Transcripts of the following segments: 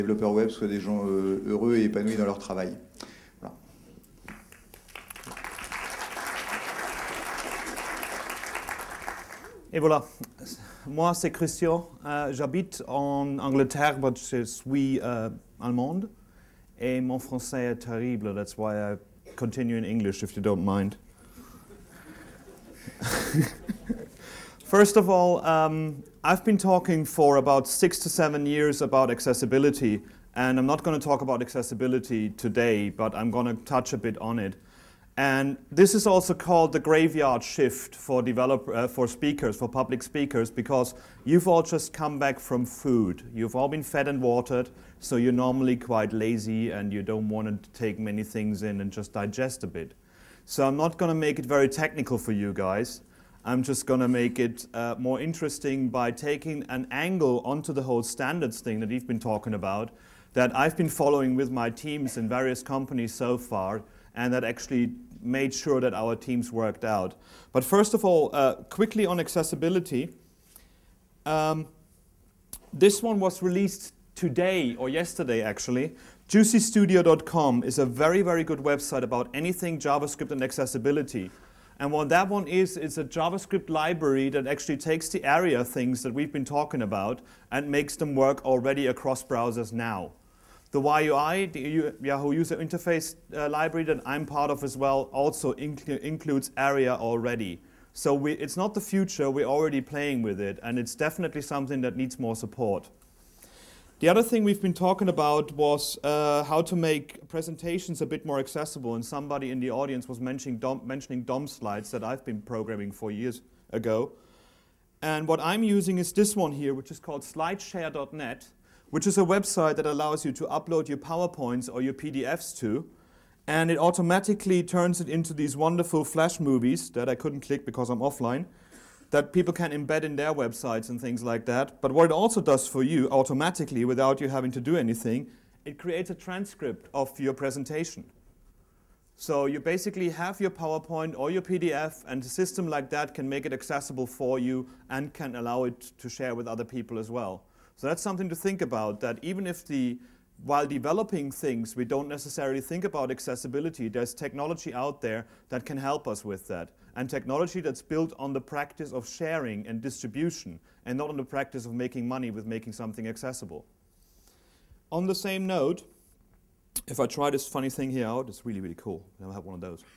développeurs web soient des gens heureux et épanouis dans leur travail. Voilà. Et voilà, moi c'est Christian, j'habite en Angleterre, mais je suis allemande, et mon français est terrible, that's why I continue in English if you don't mind. First of all, I've been talking for about 6 to 7 years about accessibility, and I'm not going to talk about accessibility today, but I'm going to touch a bit on it. And this is also called the graveyard shift for speakers, for public speakers, because you've all just come back from food. You've all been fed and watered, so you're normally quite lazy and you don't want to take many things in and just digest a bit. So I'm not going to make it very technical for you guys. I'm just going to make it more interesting by taking an angle onto the whole standards thing that we've been talking about, that I've been following with my teams in various companies so far, and that actually made sure that our teams worked out. But first of all, quickly on accessibility. This one was released today, or yesterday actually. JuicyStudio.com is a very, very good website about anything JavaScript and accessibility. And what that one is, it's a JavaScript library that actually takes the area things that we've been talking about and makes them work already across browsers now. The YUI, the Yahoo User Interface library that I'm part of as well, also includes ARIA already. So it's not the future, we're already playing with it, and it's definitely something that needs more support. The other thing we've been talking about was how to make presentations a bit more accessible, and somebody in the audience was mentioning DOM slides that I've been programming 4 years ago. And what I'm using is this one here, which is called slideshare.net, which is a website that allows you to upload your PowerPoints or your PDFs to, and it automatically turns it into these wonderful Flash movies that I couldn't click because I'm offline, that people can embed in their websites and things like that. But what it also does for you automatically, without you having to do anything, it creates a transcript of your presentation. So you basically have your PowerPoint or your PDF, and a system like that can make it accessible for you and can allow it to share with other people as well. So that's something to think about, that even if while developing things, we don't necessarily think about accessibility, there's technology out there that can help us with that. And technology that's built on the practice of sharing and distribution, and not on the practice of making money with making something accessible. On the same note, if I try this funny thing here out, it's really, really cool. I'll have one of those.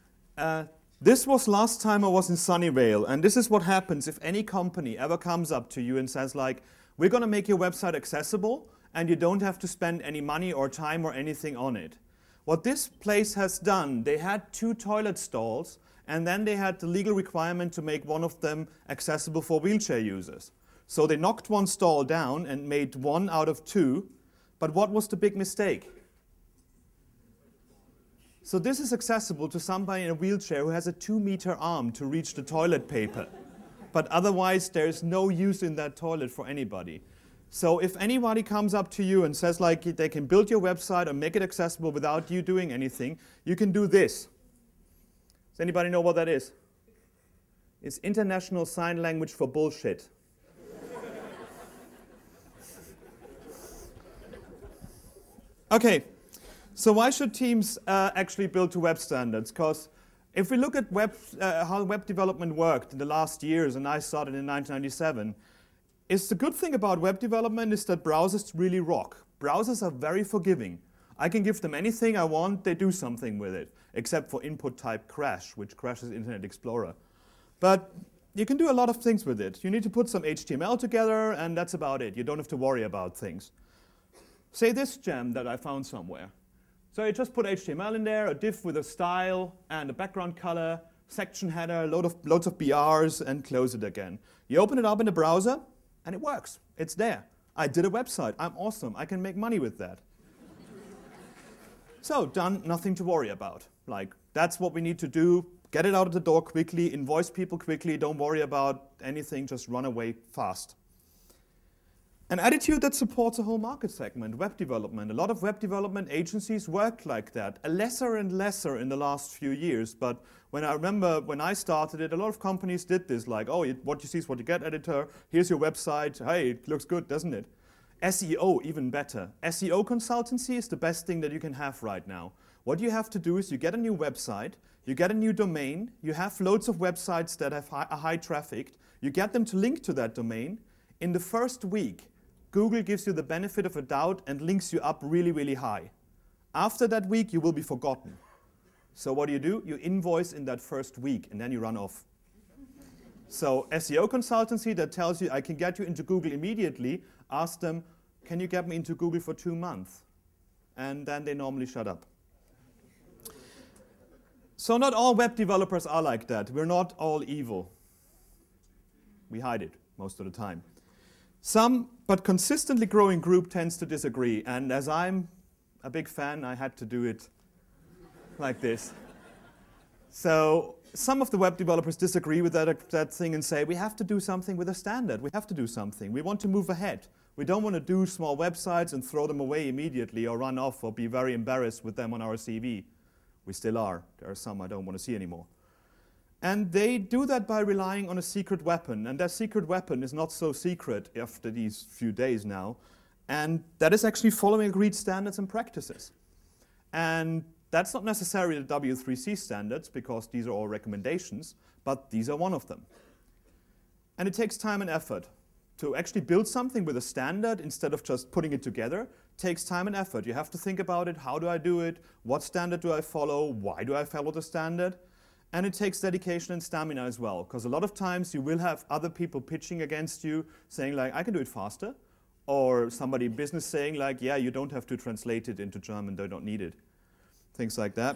This was last time I was in Sunnyvale, and this is what happens if any company ever comes up to you and says like, we're going to make your website accessible, and you don't have to spend any money or time or anything on it. What this place has done, they had 2 toilet stalls, and then they had the legal requirement to make one of them accessible for wheelchair users. So they knocked one stall down and made 1 out of 2, but what was the big mistake? So this is accessible to somebody in a wheelchair who has a 2-meter arm to reach the toilet paper. But otherwise, there's no use in that toilet for anybody. So if anybody comes up to you and says like they can build your website or make it accessible without you doing anything, you can do this. Does anybody know what that is? It's International Sign Language for bullshit. Okay, so why should teams actually build to web standards? Because if we look at how web development worked in the last years, and I started in 1997, the good thing about web development is that browsers really rock. Browsers are very forgiving. I can give them anything I want, they do something with it, except for input type crash, which crashes Internet Explorer. But you can do a lot of things with it. You need to put some HTML together, and that's about it. You don't have to worry about things. Say this gem that I found somewhere. So you just put HTML in there, a div with a style and a background color, section header, loads of BRs, and close it again. You open it up in the browser, and it works. It's there. I did a website. I'm awesome. I can make money with that. So done, nothing to worry about. Like, that's what we need to do. Get it out of the door quickly, invoice people quickly, don't worry about anything, just run away fast. An attitude that supports a whole market segment, web development. A lot of web development agencies work like that, lesser and lesser in the last few years. But when I remember when I started it, a lot of companies did this, like, oh, what you see is what you get, editor. Here's your website. Hey, it looks good, doesn't it? SEO, even better. SEO consultancy is the best thing that you can have right now. What you have to do is you get a new website, you get a new domain, you have loads of websites that have high traffic, you get them to link to that domain. In the first week, Google gives you the benefit of a doubt and links you up really, really high. After that week, you will be forgotten. So what do? You invoice in that first week, and then you run off. So SEO consultancy that tells you, I can get you into Google immediately, ask them, can you get me into Google for 2 months? And then they normally shut up. So not all web developers are like that. We're not all evil. We hide it most of the time. Some, but consistently growing group tends to disagree. And as I'm a big fan, I had to do it like this. So some of the web developers disagree with that thing and say, we have to do something with a standard. We have to do something. We want to move ahead. We don't want to do small websites and throw them away immediately or run off or be very embarrassed with them on our CV. We still are. There are some I don't want to see anymore. And they do that by relying on a secret weapon. And that secret weapon is not so secret after these few days now. And that is actually following agreed standards and practices. And that's not necessarily the W3C standards, because these are all recommendations, but these are one of them. And it takes time and effort. To actually build something with a standard instead of just putting it together takes time and effort. You have to think about it. How do I do it? What standard do I follow? Why do I follow the standard? And it takes dedication and stamina as well, because a lot of times you will have other people pitching against you, saying like, I can do it faster. Or somebody in business saying like, yeah, you don't have to translate it into German, they don't need it. Things like that.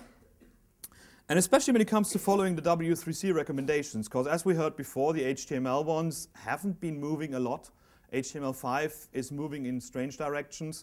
And especially when it comes to following the W3C recommendations, because as we heard before, the HTML ones haven't been moving a lot. HTML5 is moving in strange directions.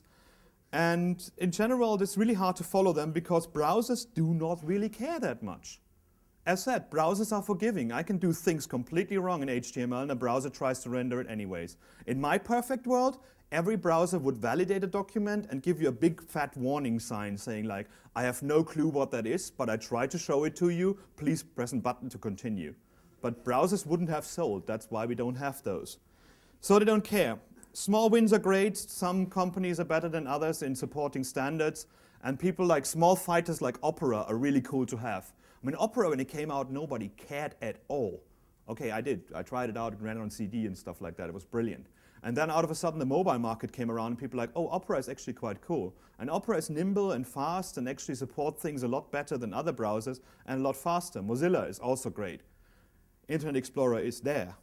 And in general, it's really hard to follow them because browsers do not really care that much. As said, browsers are forgiving. I can do things completely wrong in HTML and a browser tries to render it anyways. In my perfect world, every browser would validate a document and give you a big fat warning sign saying like, I have no clue what that is, but I tried to show it to you. Please press a button to continue. But browsers wouldn't have sold. That's why we don't have those. So they don't care. Small wins are great. Some companies are better than others in supporting standards. And people like small fighters like Opera are really cool to have. I mean, Opera, when it came out, nobody cared at all. Okay, I did. I tried it out and ran it on CD and stuff like that. It was brilliant. And then out of a sudden, the mobile market came around, and people were like, oh, Opera is actually quite cool. And Opera is nimble and fast and actually supports things a lot better than other browsers and a lot faster. Mozilla is also great. Internet Explorer is there.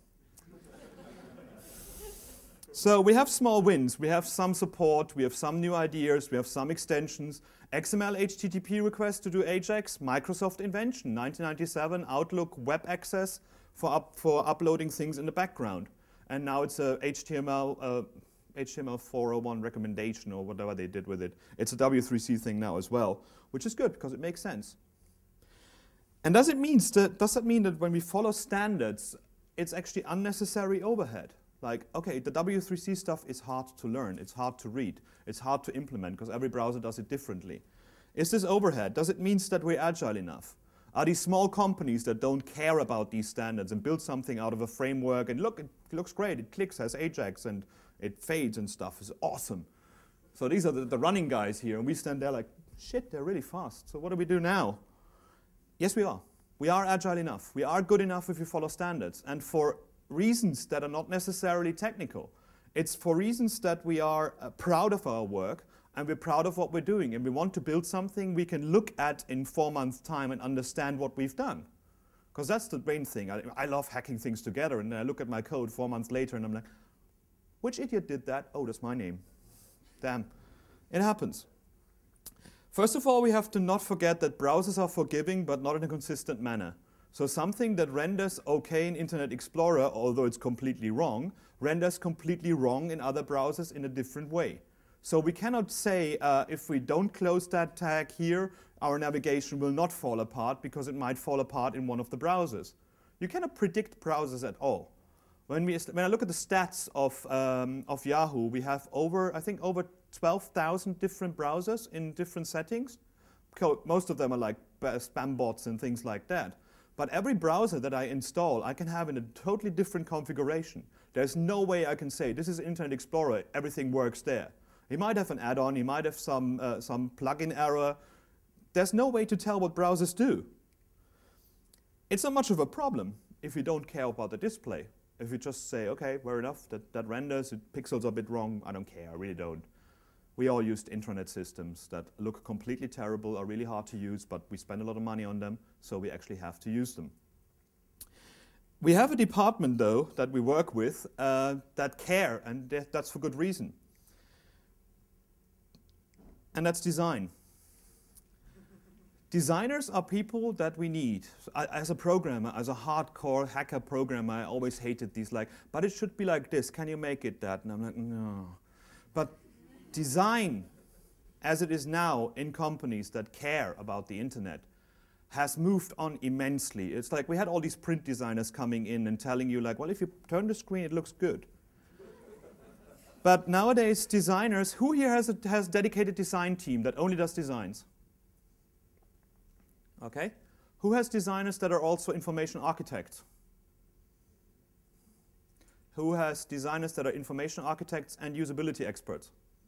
So we have small wins. We have some support. We have some new ideas. We have some extensions. XML HTTP requests to do AJAX, Microsoft invention, 1997, Outlook web access for uploading things in the background. And now it's a HTML 401 recommendation or whatever they did with it. It's a W3C thing now as well, which is good because it makes sense. And does that mean that when we follow standards, it's actually unnecessary overhead? Like, okay, the W3C stuff is hard to learn, it's hard to read, it's hard to implement because every browser does it differently. Is this overhead? Does it mean that we're agile enough? Are these small companies that don't care about these standards and build something out of a framework and look, it looks great, it clicks, has AJAX and it fades and stuff, it's awesome. So these are the running guys here and we stand there like, shit, they're really fast, so what do we do now? Yes, we are. We are agile enough. We are good enough if we follow standards. And for reasons that are not necessarily technical. It's for reasons that we are proud of our work and we're proud of what we're doing and we want to build something we can look at in 4 months' time and understand what we've done. Because that's the main thing. I love hacking things together and then I look at my code 4 months later and I'm like, which idiot did that? Oh, that's my name. Damn. It happens. First of all, we have to not forget that browsers are forgiving but not in a consistent manner. So something that renders okay in Internet Explorer, although it's completely wrong, renders completely wrong in other browsers in a different way. So we cannot say if we don't close that tag here, our navigation will not fall apart because it might fall apart in one of the browsers. You cannot predict browsers at all. When I look at the stats of Yahoo, we have over 12,000 different browsers in different settings. Most of them are like spam bots and things like that. But every browser that I install, I can have in a totally different configuration. There's no way I can say, this is Internet Explorer, everything works there. He might have an add-on, he might have some plugin error. There's no way to tell what browsers do. It's not much of a problem if you don't care about the display. If you just say, okay, fair enough, that renders, pixels are a bit wrong, I don't care, I really don't. We all used intranet systems that look completely terrible, are really hard to use, but we spend a lot of money on them, so we actually have to use them. We have a department, though, that we work with that care, and that's for good reason. And that's design. Designers are people that we need. As a programmer, as a hardcore hacker programmer, I always hated these but it should be like this, can you make it that? And I'm like, no. But design, as it is now in companies that care about the internet, has moved on immensely. It's like we had all these print designers coming in and telling you well, if you turn the screen, it looks good. But nowadays, designers, who here has a dedicated design team that only does designs? Okay. Who has designers that are also information architects? Who has designers that are information architects and usability experts?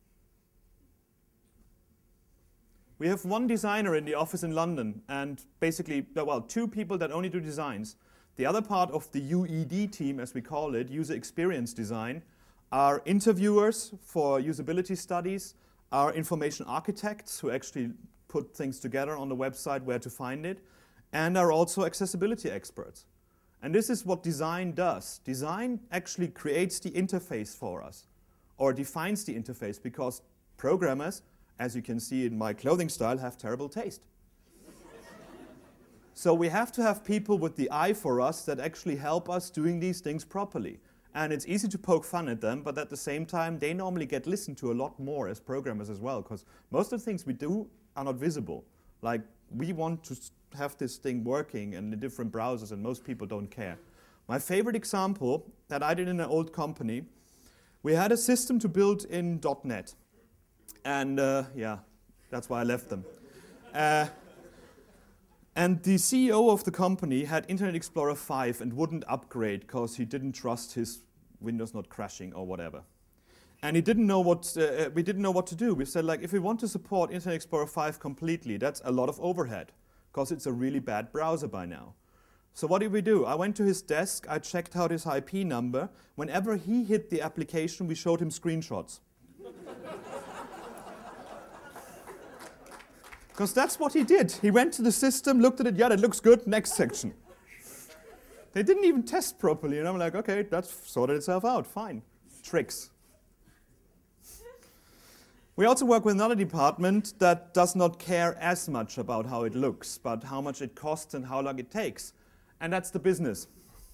We have one designer in the office in London, and basically, well, 2 people that only do designs. The other part of the UED team, as we call it, user experience design, are interviewers for usability studies, are information architects who actually put things together on the website where to find it, and are also accessibility experts. And this is what design does. Design actually creates the interface for us, or defines the interface, because programmers, as you can see in my clothing style, have terrible taste. So we have to have people with the eye for us that actually help us doing these things properly. And it's easy to poke fun at them, but at the same time, they normally get listened to a lot more as programmers as well, because most of the things we do are not visible. We want to have this thing working in the different browsers, and most people don't care. My favorite example that I did in an old company, we had a system to build in .NET. And yeah, that's why I left them. And the CEO of the company had Internet Explorer 5 and wouldn't upgrade because he didn't trust his Windows not crashing or whatever. And he didn't know we didn't know what to do. We said, if we want to support Internet Explorer 5 completely, that's a lot of overhead because it's a really bad browser by now. So what did we do? I went to his desk, I checked out his IP number. Whenever he hit the application, we showed him screenshots. Because that's what he did. He went to the system, looked at it, yeah, that looks good, next section. They didn't even test properly, and I'm like, okay, that's sorted itself out, fine. Tricks. We also work with another department that does not care as much about how it looks, but how much it costs and how long it takes. And that's the business.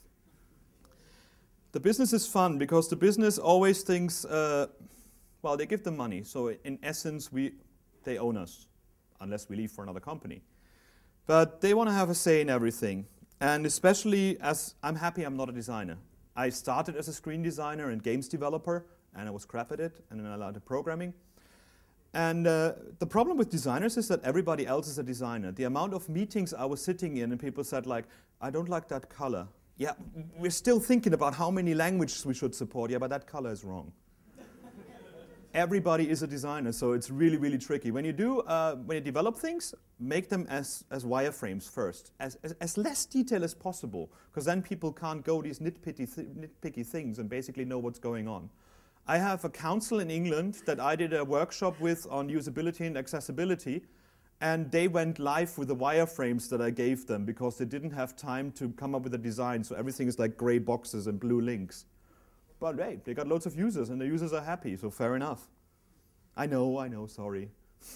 The business is fun because the business always thinks, well, they give them money. So in essence, they own us, unless we leave for another company. But they want to have a say in everything. And especially as I'm happy I'm not a designer. I started as a screen designer and games developer, and I was crap at it, and then I learned programming. And the problem with designers is that everybody else is a designer. The amount of meetings I was sitting in and people said I don't like that color. Yeah, we're still thinking about how many languages we should support. Yeah, but that color is wrong. Everybody is a designer, so it's really, really tricky. When you develop things, make them as wireframes first, as less detail as possible, because then people can't go these nitpicky things and basically know what's going on. I have a council in England that I did a workshop with on usability and accessibility, and they went live with the wireframes that I gave them because they didn't have time to come up with a design, so everything is like gray boxes and blue links. But hey, they got loads of users, and the users are happy, so fair enough. I know, sorry.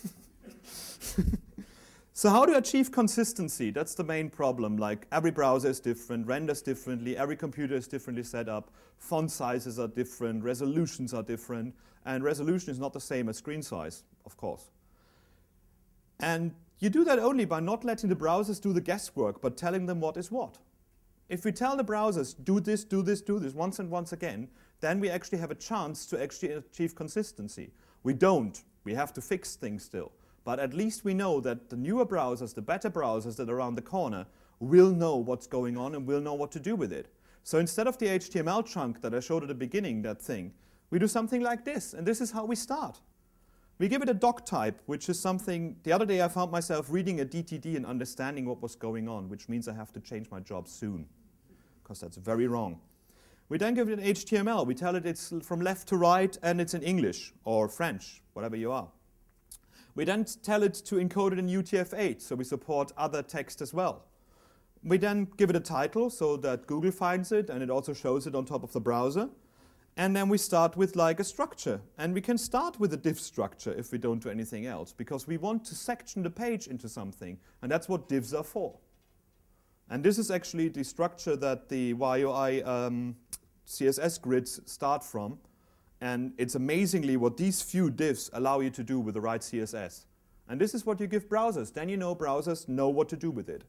So how to achieve consistency? That's the main problem. Every browser is different, renders differently, every computer is differently set up, font sizes are different, resolutions are different, and resolution is not the same as screen size, of course. And you do that only by not letting the browsers do the guesswork, but telling them what is what. If we tell the browsers, do this, once and once again, then we actually have a chance to actually achieve consistency. We don't. We have to fix things still. But at least we know that the newer browsers, the better browsers that are around the corner, will know what's going on and will know what to do with it. So instead of the HTML chunk that I showed at the beginning, that thing, we do something like this, and this is how we start. We give it a doc type, which is something, the other day I found myself reading a DTD and understanding what was going on, which means I have to change my job soon, because that's very wrong. We then give it an HTML. We tell it it's from left to right and it's in English or French, whatever you are. We then tell it to encode it in UTF-8, so we support other text as well. We then give it a title so that Google finds it and it also shows it on top of the browser. And then we start with like a structure. And we can start with a div structure if we don't do anything else, because we want to section the page into something. And that's what divs are for. And this is actually the structure that the YUI CSS grids start from. And it's amazingly what these few divs allow you to do with the right CSS. And this is what you give browsers. Then you know browsers know what to do with it.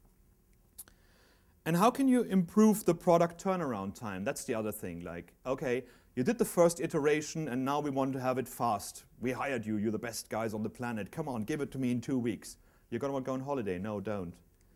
And how can you improve the product turnaround time? That's the other thing. Like, okay, you did the first iteration and now we want to have it fast. We hired you. You're the best guys on the planet. Come on, give it to me in 2 weeks. You're going to want to go on holiday. No, don't.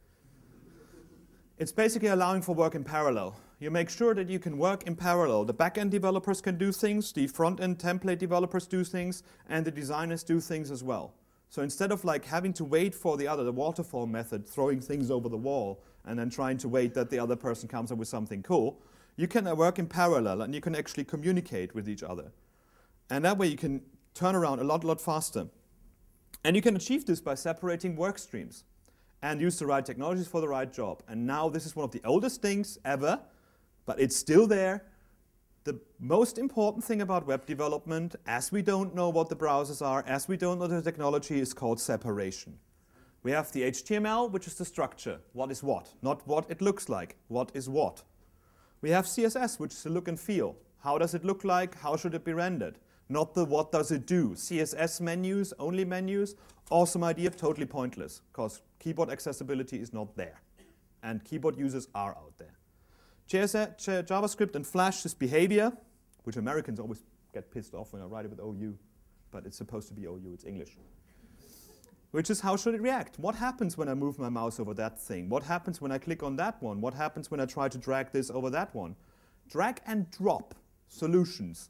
It's basically allowing for work in parallel. You make sure that you can work in parallel. The back-end developers can do things, the front-end template developers do things, and the designers do things as well. So instead of like having to wait for the waterfall method, throwing things over the wall, and then trying to wait that the other person comes up with something cool, you can work in parallel and you can actually communicate with each other. And that way you can turn around a lot faster. And you can achieve this by separating work streams and use the right technologies for the right job. And now this is one of the oldest things ever, but it's still there. The most important thing about web development, as we don't know what the browsers are, as we don't know the technology, is called separation. We have the HTML, which is the structure. What is what? Not what it looks like. What is what? We have CSS, which is the look and feel. How does it look like? How should it be rendered? Not the what does it do. CSS menus, only menus. Awesome idea, totally pointless, because keyboard accessibility is not there. And keyboard users are out there. JavaScript and Flash is behavior, which Americans always get pissed off when I write it with OU. But it's supposed to be OU, it's English. Which is how should it react? What happens when I move my mouse over that thing? What happens when I click on that one? What happens when I try to drag this over that one? Drag and drop solutions.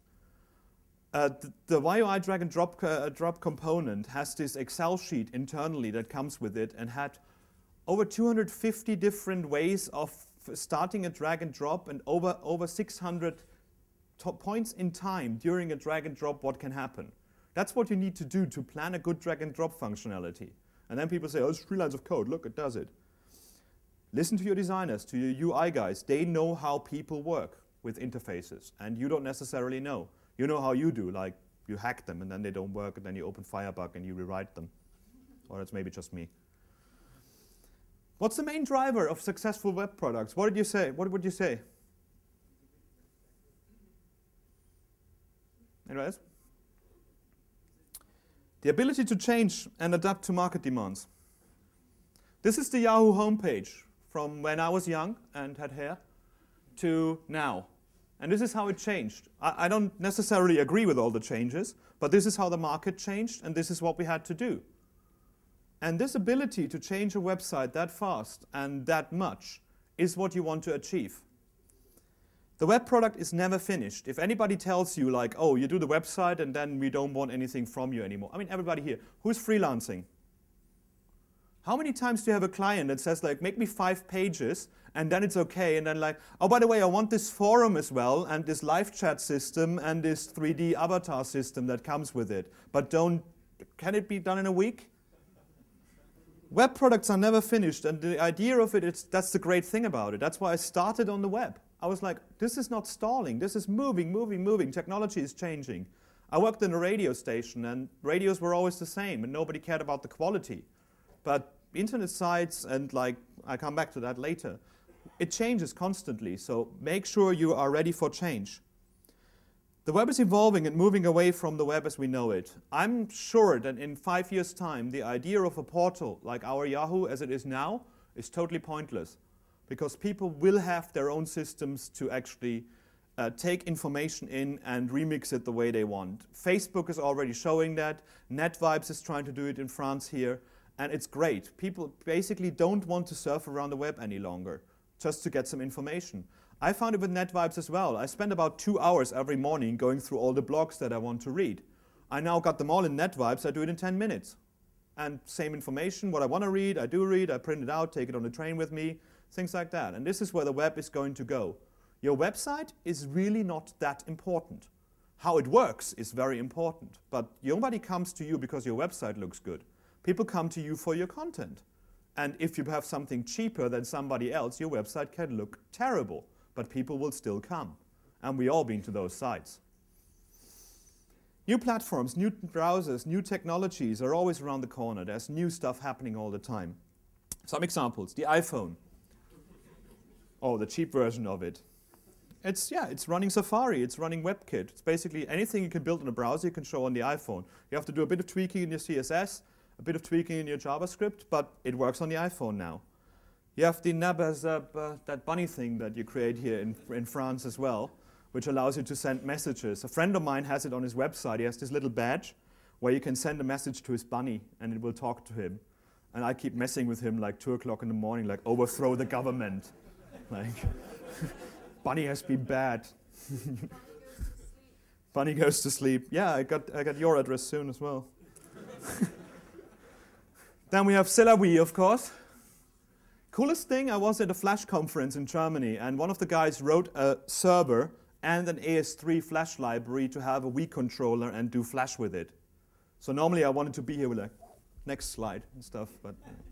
The YUI drag and drop component has this Excel sheet internally that comes with it and had over 250 different ways of starting a drag and drop and over 600 points in time during a drag and drop what can happen. That's what you need to do to plan a good drag and drop functionality. And then people say, oh, it's 3 lines of code. Look, it does it. Listen to your designers, to your UI guys. They know how people work with interfaces, and you don't necessarily know. You know how you do, like you hack them and then they don't work and then you open Firebug and you rewrite them. Or it's maybe just me. What's the main driver of successful web products? What did you say? What would you say? Anyways? The ability to change and adapt to market demands. This is the Yahoo homepage from when I was young and had hair to now. And this is how it changed. I don't necessarily agree with all the changes, but this is how the market changed, and this is what we had to do. And this ability to change a website that fast and that much is what you want to achieve. The web product is never finished. If anybody tells you like, oh, you do the website and then we don't want anything from you anymore. I mean, everybody here, who's freelancing? How many times do you have a client that says like, make me 5 pages and then it's okay, and then like, oh, by the way, I want this forum as well and this live chat system and this 3D avatar system that comes with it. But can it be done in a week? Web products are never finished, and the idea of it, that's the great thing about it. That's why I started on the web. I was like, this is not stalling. This is moving. Technology is changing. I worked in a radio station, and radios were always the same, and nobody cared about the quality. But internet sites, and like, I come back to that later, it changes constantly, so make sure you are ready for change. The web is evolving and moving away from the web as we know it. I'm sure that in 5 years' time, the idea of a portal like our Yahoo as it is now is totally pointless, because people will have their own systems to actually take information in and remix it the way they want. Facebook is already showing that. NetVibes is trying to do it in France here, and it's great. People basically don't want to surf around the web any longer just to get some information. I found it with NetVibes as well. I spend about 2 hours every morning going through all the blogs that I want to read. I now got them all in NetVibes. I do it in 10 minutes. And same information, what I want to read, I do read, I print it out, take it on the train with me, things like that. And this is where the web is going to go. Your website is really not that important. How it works is very important, but nobody comes to you because your website looks good. People come to you for your content. And if you have something cheaper than somebody else, your website can look terrible, but people will still come. And we've all been to those sites. New platforms, new browsers, new technologies are always around the corner. There's new stuff happening all the time. Some examples, the iPhone. Oh, the cheap version of it. It's running Safari, it's running WebKit. It's basically anything you can build in a browser you can show on the iPhone. You have to do a bit of tweaking in your CSS, a bit of tweaking in your JavaScript, but it works on the iPhone now. You have the Nabazab, that bunny thing that you create here in France as well, which allows you to send messages. A friend of mine has it on his website. He has this little badge where you can send a message to his bunny and it will talk to him. And I keep messing with him like 2 o'clock in the morning, like overthrow the government. Like, bunny has been bad. Bunny goes to sleep. Yeah, I got your address soon as well. Then we have C'est la vie, of course. Coolest thing, I was at a Flash conference in Germany, and one of the guys wrote a server and an AS3 Flash library to have a Wii controller and do Flash with it. So normally I wanted to be here with like, next slide and stuff, but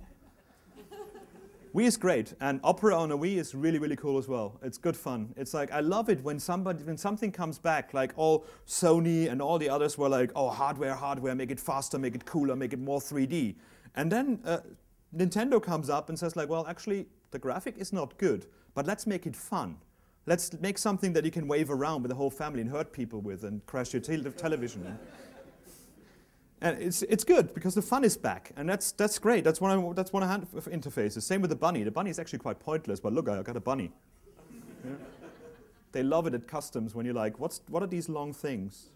Wii is great, and Opera on a Wii is really, really cool as well. It's good fun. It's like, I love it when something comes back, like all Sony and all the others were like, oh, hardware, make it faster, make it cooler, make it more 3D. And then Nintendo comes up and says like, well, actually, the graphic is not good, but let's make it fun. Let's make something that you can wave around with the whole family and hurt people with and crash your television. And it's good because the fun is back, and that's great. That's one of interfaces. Same with the bunny. The bunny is actually quite pointless, but look, I got a bunny. Yeah. They love it at customs when you're like, what are these long things?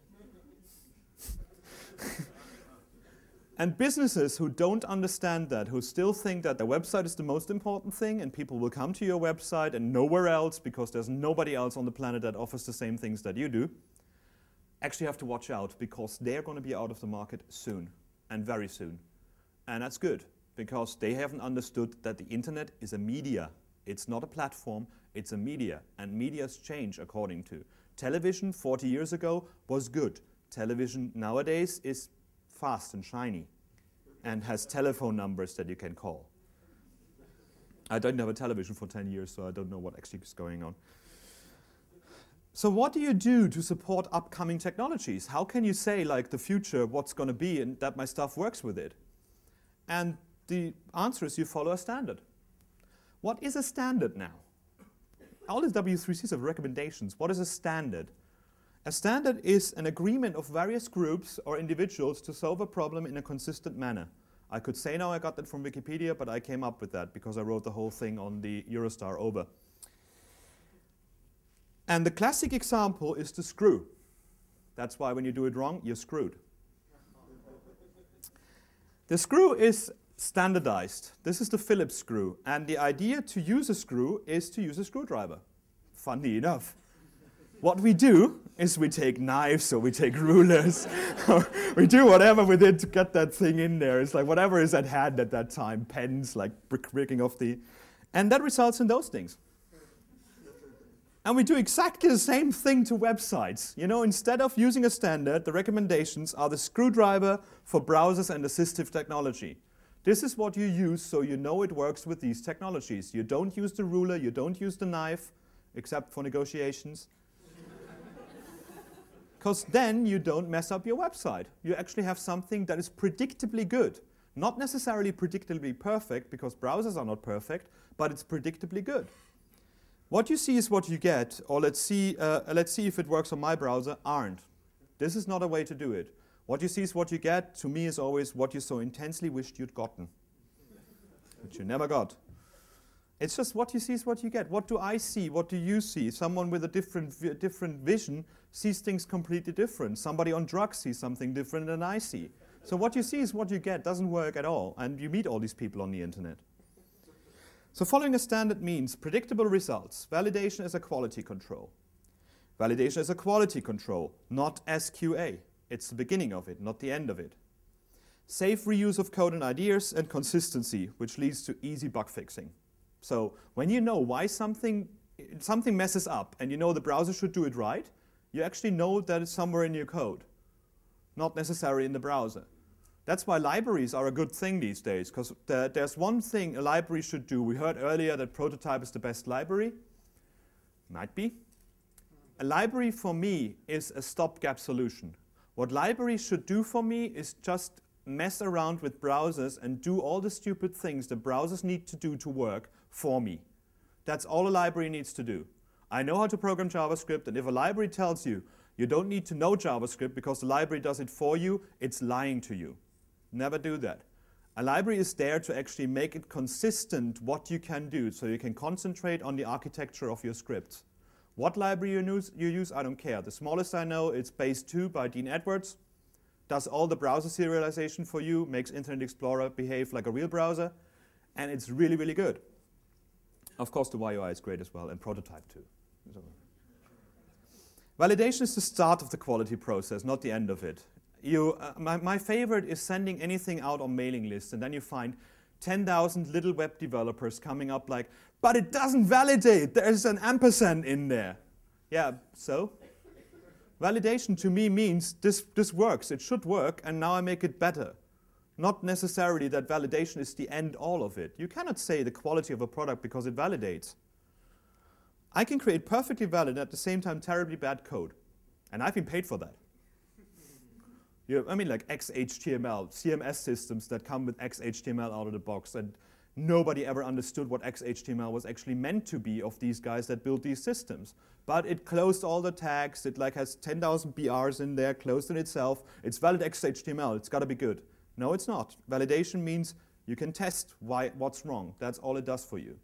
And businesses who don't understand that, who still think that their website is the most important thing and people will come to your website and nowhere else because there's nobody else on the planet that offers the same things that you do, actually have to watch out because they're going to be out of the market soon, and very soon. And that's good because they haven't understood that the internet is a media. It's not a platform, it's a media, and medias change according to. Television 40 years ago was good. Television nowadays is fast and shiny and has telephone numbers that you can call. I don't have a television for 10 years, so I don't know what actually is going on. So what do you do to support upcoming technologies? How can you say, like, the future, what's going to be, and that my stuff works with it? And the answer is you follow a standard. What is a standard now? All the W3Cs have recommendations. What is a standard? A standard is an agreement of various groups or individuals to solve a problem in a consistent manner. I could say now I got that from Wikipedia, but I came up with that because I wrote the whole thing on the Eurostar over. And the classic example is the screw. That's why when you do it wrong, you're screwed. The screw is standardized. This is the Phillips screw. And the idea to use a screw is to use a screwdriver. Funny enough. What we do is we take knives or we take rulers. We do whatever we did to get that thing in there. It's like whatever is at hand at that time. Pens, like breaking off the... And that results in those things. And we do exactly the same thing to websites. You know, instead of using a standard, the recommendations are the screwdriver for browsers and assistive technology. This is what you use so you know it works with these technologies. You don't use the ruler, you don't use the knife, except for negotiations. Because then you don't mess up your website. You actually have something that is predictably good. Not necessarily predictably perfect, because browsers are not perfect, but it's predictably good. What you see is what you get, or let's see if it works on my browser, aren't. This is not a way to do it. What you see is what you get, to me, is always what you so intensely wished you'd gotten, which you never got. It's just what you see is what you get. What do I see? What do you see? Someone with a different vision sees things completely different. Somebody on drugs sees something different than I see. So what you see is what you get. Doesn't work at all. And you meet all these people on the internet. So following a standard means predictable results. Validation is a quality control. Validation is a quality control, not SQA. It's the beginning of it, not the end of it. Safe reuse of code and ideas, and consistency, which leads to easy bug fixing. So when you know why something messes up and you know the browser should do it right, you actually know that it's somewhere in your code, not necessarily in the browser. That's why libraries are a good thing these days, because there's one thing a library should do. We heard earlier that Prototype is the best library. Might be. A library for me is a stopgap solution. What libraries should do for me is just mess around with browsers and do all the stupid things the browsers need to do to work for me. That's all a library needs to do. I know how to program JavaScript, and if a library tells you you don't need to know JavaScript because the library does it for you, it's lying to you. Never do that. A library is there to actually make it consistent what you can do, so you can concentrate on the architecture of your scripts. What library you use, I don't care. The smallest I know, it's Base 2 by Dean Edwards. Does all the browser serialization for you, makes Internet Explorer behave like a real browser, and it's really, really good. Of course, the YUI is great as well, and Prototype too. So. Validation is the start of the quality process, not the end of it. My favorite is sending anything out on mailing lists, and then you find 10,000 little web developers coming up like, but it doesn't validate, there's an ampersand in there. Yeah, so? Validation to me means this works, it should work, and now I make it better. Not necessarily that validation is the end all of it. You cannot say the quality of a product because it validates. I can create perfectly valid and at the same time terribly bad code, and I've been paid for that. I mean, like XHTML, CMS systems that come with XHTML out of the box, and nobody ever understood what XHTML was actually meant to be of these guys that built these systems. But it closed all the tags, it like has 10,000 BRs in there, closed in itself. It's valid XHTML, it's got to be good. No, it's not. Validation means you can test what's wrong. That's all it does for you.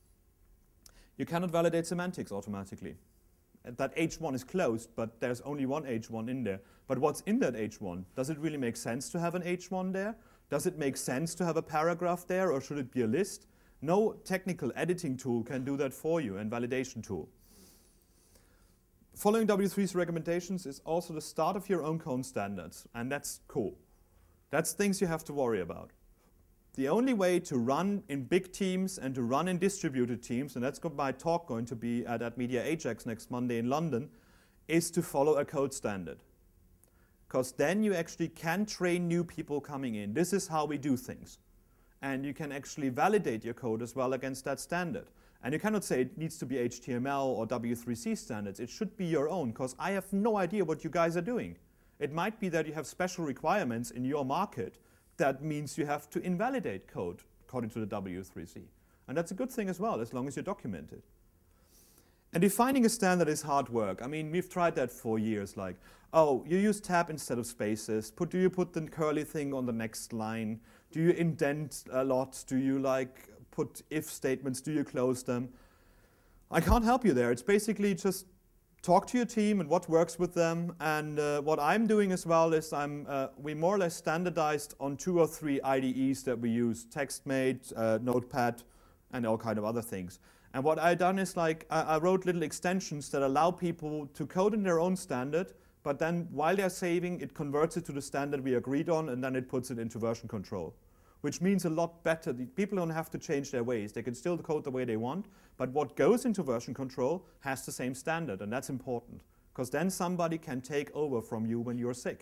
You cannot validate semantics automatically. That H1 is closed, but there's only one H1 in there. But what's in that H1? Does it really make sense to have an H1 there? Does it make sense to have a paragraph there, or should it be a list? No technical editing tool can do that for you, and validation tool. Following W3's recommendations is also the start of your own code standards, and that's cool. That's things you have to worry about. The only way to run in big teams and to run in distributed teams, and that's my talk going to be at Media Ajax next Monday in London, is to follow a code standard. Because then you actually can train new people coming in. This is how we do things. And you can actually validate your code as well against that standard. And you cannot say it needs to be HTML or W3C standards. It should be your own, because I have no idea what you guys are doing. It might be that you have special requirements in your market. That means you have to invalidate code according to the W3C. And that's a good thing as well, as long as you document it. And defining a standard is hard work. I mean, we've tried that for years, like, oh, you use tab instead of spaces. Do you put the curly thing on the next line? Do you indent a lot? Do you like put if statements? Do you close them? I can't help you there. It's basically just talk to your team and what works with them. And what I'm doing as well is we more or less standardized on 2 or 3 IDEs that we use, TextMate, Notepad, and all kind of other things. And what I've done is like I wrote little extensions that allow people to code in their own standard, but then while they're saving, it converts it to the standard we agreed on, and then it puts it into version control, which means a lot better. People don't have to change their ways. They can still code the way they want, but what goes into version control has the same standard, and that's important, because then somebody can take over from you when you're sick.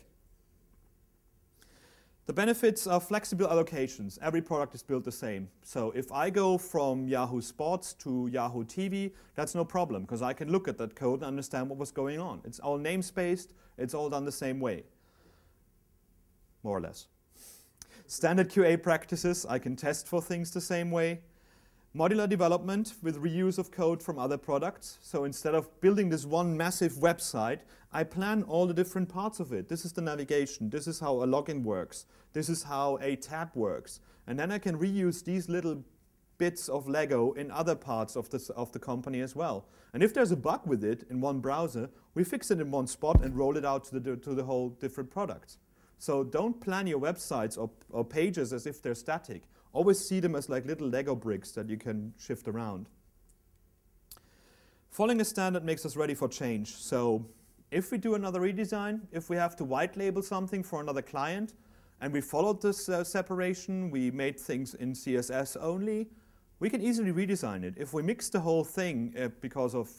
The benefits are flexible allocations. Every product is built the same. So if I go from Yahoo Sports to Yahoo TV, that's no problem, because I can look at that code and understand what was going on. It's all namespaced. It's all done the same way, more or less. Standard QA practices, I can test for things the same way. Modular development with reuse of code from other products. So instead of building this one massive website, I plan all the different parts of it. This is the navigation. This is how a login works. This is how a tab works. And then I can reuse these little bits of Lego in other parts of the company as well. And if there's a bug with it in one browser, we fix it in one spot and roll it out to the whole different products. So don't plan your websites or pages as if they're static. Always see them as like little Lego bricks that you can shift around. Following a standard makes us ready for change. So if we do another redesign, if we have to white label something for another client, and we followed this separation, we made things in CSS only, we can easily redesign it. If we mix the whole thing because of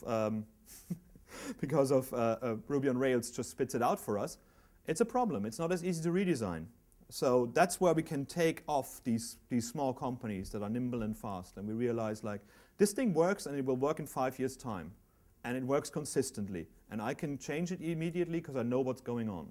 Ruby on Rails just spits it out for us, it's a problem. It's not as easy to redesign. So that's where we can take off these small companies that are nimble and fast, and we realize like this thing works and it will work in 5 years' time, and it works consistently, and I can change it immediately because I know what's going on.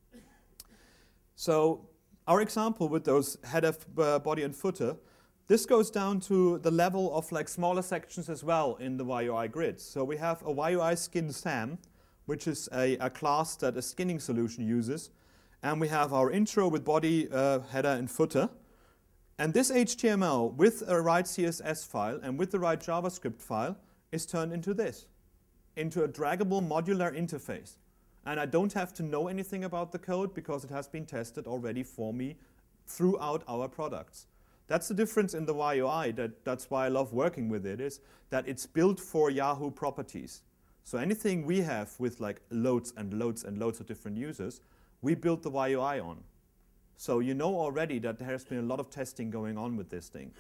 So our example with those header, body, and footer, this goes down to the level of like smaller sections as well in the YUI grids. So we have a YUI skin SAM, which is a class that a skinning solution uses. And we have our intro with body, header, and footer. And this HTML with a right CSS file and with the right JavaScript file is turned into this, into a draggable modular interface. And I don't have to know anything about the code because it has been tested already for me throughout our products. That's the difference in the YUI. That's why I love working with it, is that it's built for Yahoo properties. So anything we have with like loads and loads and loads of different users, we built the YUI on. So you know already that there has been a lot of testing going on with this thing.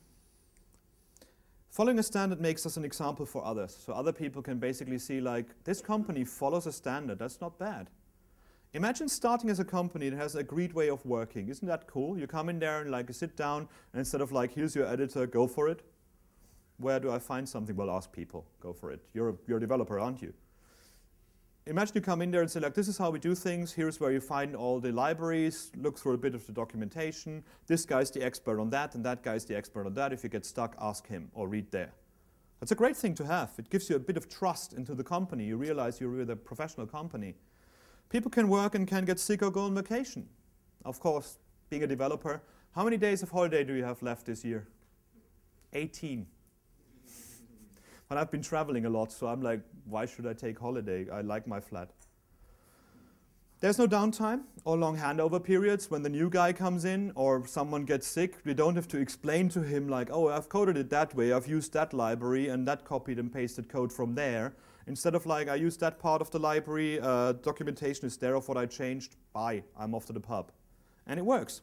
Following a standard makes us an example for others. So other people can basically see like, this company follows a standard, that's not bad. Imagine starting as a company that has an agreed way of working. Isn't that cool? You come in there and like you sit down, and instead of like, here's your editor, go for it. Where do I find something? Well, ask people, go for it. You're a developer, aren't you? Imagine you come in there and say like, this is how we do things. Here's where you find all the libraries, look through a bit of the documentation. This guy's the expert on that, and that guy's the expert on that. If you get stuck, ask him or read there. That's a great thing to have. It gives you a bit of trust into the company. You realize you're with a professional company. People can work and can get sick or go on vacation. Of course, being a developer, how many days of holiday do you have left this year? 18. But I've been traveling a lot, so I'm like, why should I take holiday? I like my flat. There's no downtime or long handover periods when the new guy comes in or someone gets sick. We don't have to explain to him like, oh, I've coded it that way, I've used that library and that copied and pasted code from there. Instead of like, I used that part of the library, documentation is there of what I changed, bye, I'm off to the pub. And it works.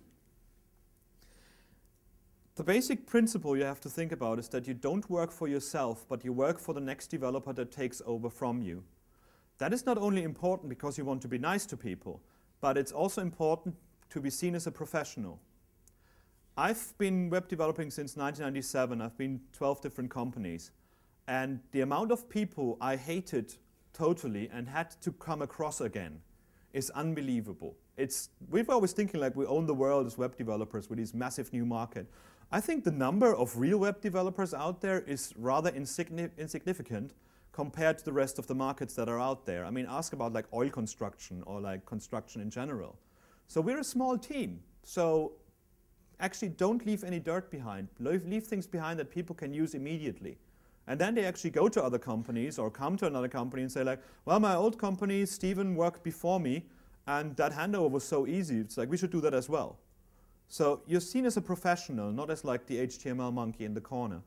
The basic principle you have to think about is that you don't work for yourself, but you work for the next developer that takes over from you. That is not only important because you want to be nice to people, but it's also important to be seen as a professional. I've been web developing since 1997. I've been 12 different companies. And the amount of people I hated totally and had to come across again is unbelievable. We're always thinking like we own the world as web developers with this massive new market. I think the number of real web developers out there is rather insignificant compared to the rest of the markets that are out there. I mean, ask about like oil construction or like construction in general. So we're a small team. So actually don't leave any dirt behind. Leave things behind that people can use immediately. And then they actually go to other companies or come to another company and say like, well, my old company, Steven, worked before me, and that handover was so easy. It's like, we should do that as well. So you're seen as a professional, not as like the HTML monkey in the corner.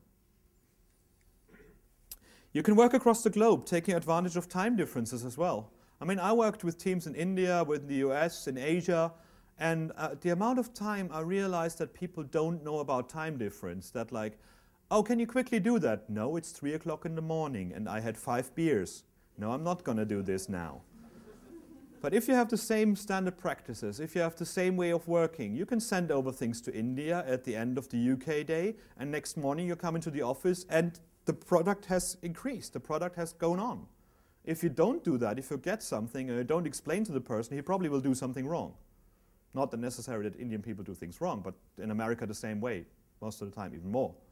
You can work across the globe, taking advantage of time differences as well. I mean, I worked with teams in India, with the US, in Asia, and the amount of time I realized that people don't know about time difference, that like, oh, can you quickly do that? No, it's 3 o'clock in the morning and I had 5 beers. No, I'm not going to do this now. But if you have the same standard practices, if you have the same way of working, you can send over things to India at the end of the UK day, and next morning you come into the office and the product has increased, the product has gone on. If you don't do that, if you get something and you don't explain to the person, he probably will do something wrong. Not that necessarily that Indian people do things wrong, but in America the same way, most of the time, even more.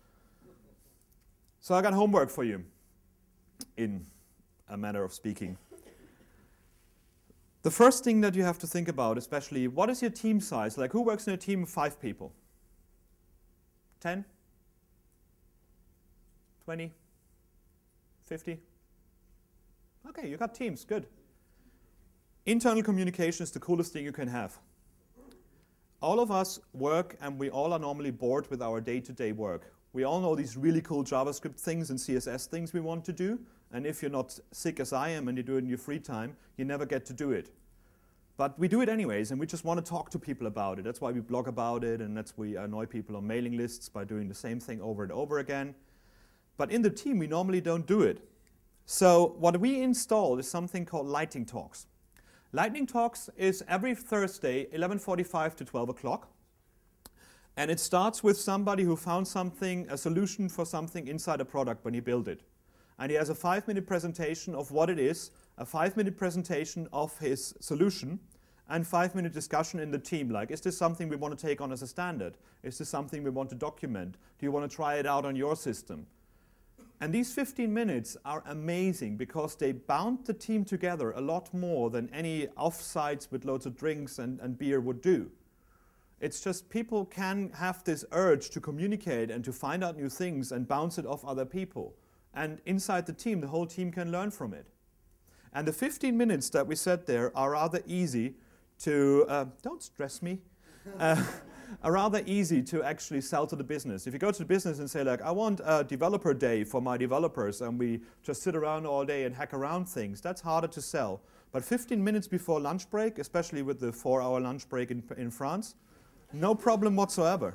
So I got homework for you, in a manner of speaking. The first thing that you have to think about, especially, what is your team size? Like, who works in a team of 5 people? 10? 20? 50? Okay, you got teams, good. Internal communication is the coolest thing you can have. all of us work and we all are normally bored with our day-to-day work. We all know these really cool JavaScript things and CSS things we want to do, and if you're not sick as I am and you do it in your free time, you never get to do it. But we do it anyways, and we just want to talk to people about it. That's why we blog about it, and that's why we annoy people on mailing lists by doing the same thing over and over again. But in the team, we normally don't do it. So what we installed is something called Lightning Talks. Lightning Talks is every Thursday, 11:45 to 12 o'clock. And it starts with somebody who found something, a solution for something inside a product when he built it. And he has a 5-minute presentation of what it is, a 5-minute presentation of his solution, and 5-minute discussion in the team. Like, is this something we want to take on as a standard? Is this something we want to document? Do you want to try it out on your system? And these 15 minutes are amazing because they bound the team together a lot more than any offsites with loads of drinks and beer would do. It's just people can have this urge to communicate and to find out new things and bounce it off other people. And inside the team, the whole team can learn from it. And the 15 minutes that we set there are rather easy to, don't stress me, are rather easy to actually sell to the business. If you go to the business and say, like, I want a developer day for my developers, and we just sit around all day and hack around things, that's harder to sell. But 15 minutes before lunch break, especially with the 4-hour lunch break in France, no problem whatsoever.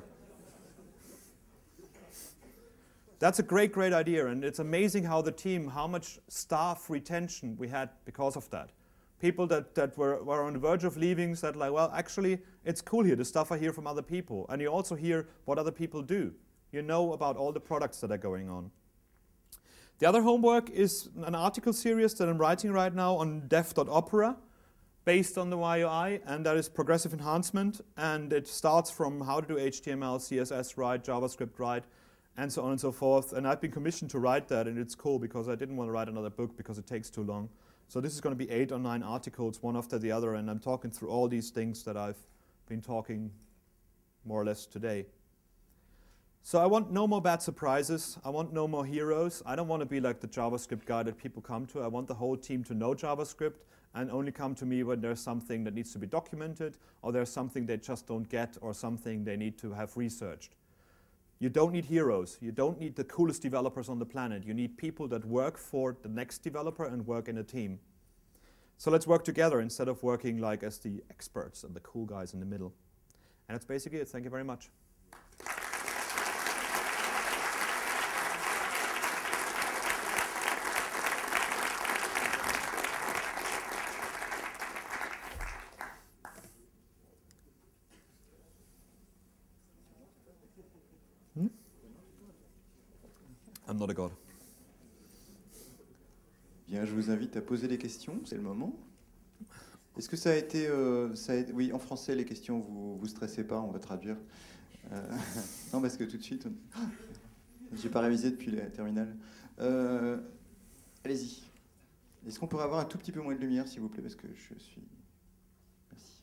That's a great, great idea, and it's amazing how the team, how much staff retention we had because of that. People that were on the verge of leaving said, like, well, actually, it's cool here. The stuff I hear from other people. And you also hear what other people do. You know about all the products that are going on. The other homework is an article series that I'm writing right now on dev.opera, based on the YUI, and that is progressive enhancement. And it starts from how to do HTML, CSS right, JavaScript right, and so on and so forth. And I've been commissioned to write that, and it's cool because I didn't want to write another book because it takes too long. So this is going to be 8 or 9 articles, one after the other, and I'm talking through all these things that I've been talking more or less today. So I want no more bad surprises. I want no more heroes. I don't want to be like the JavaScript guy that people come to. I want the whole team to know JavaScript and only come to me when there's something that needs to be documented, or there's something they just don't get, or something they need to have researched. You don't need heroes. You don't need the coolest developers on the planet. You need people that work for the next developer and work in a team. So let's work together instead of working like as the experts and the cool guys in the middle. And that's basically it. Thank you very much. I'm not a god. Bien, je vous invite à poser des questions, c'est le moment. Est-ce que ça a été... oui, en français, les questions, vous stressez pas, on va traduire. Non, parce que tout de suite... J'ai pas révisé depuis la terminale. Allez-y. Est-ce qu'on pourrait avoir un tout petit peu moins de lumière, s'il vous plaît, parce que je suis... Merci.